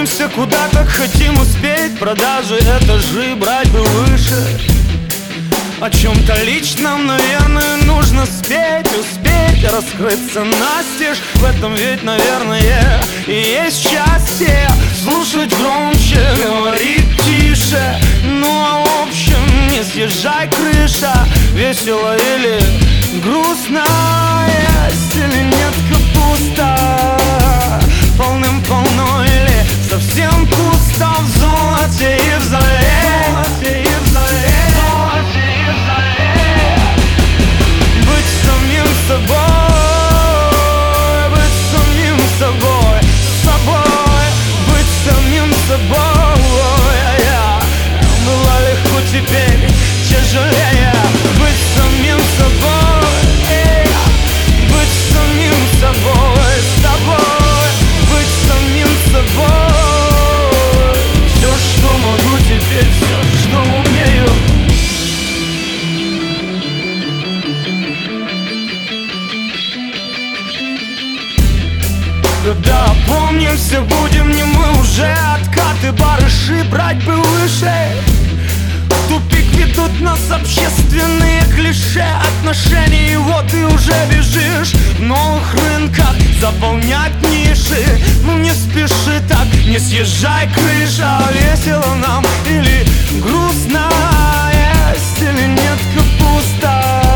Движемся куда-то, хотим успеть, продажи этажи брать бы выше. О чем-то личном, наверное, нужно спеть, успеть раскрыться настежь. В этом ведь, наверное, и есть счастье. Слушать громче, говорить тише. Ну а в общем, не съезжай крыша. Весело или грустно, есть или нет капуста. Полным-полно или совсем пусто. В золоте и в заре. Быть самим собой, быть самим собой, собой, быть самим собой. Было легко, теперь тяжелее. Быть самим собой, быть самим собой, с тобой, быть самим собой. Все, что могу теперь, все, что умею. Когда опомнимся, будем не мы уже. Откаты, барыши брать бы выше. В тупик ведут нас общественные клише отношений. И вот ты уже бежишь в новых рынках заполнять ниши. Ну не спеши так, не съезжай крыша. Весело нам или грустно, есть или нет капуста.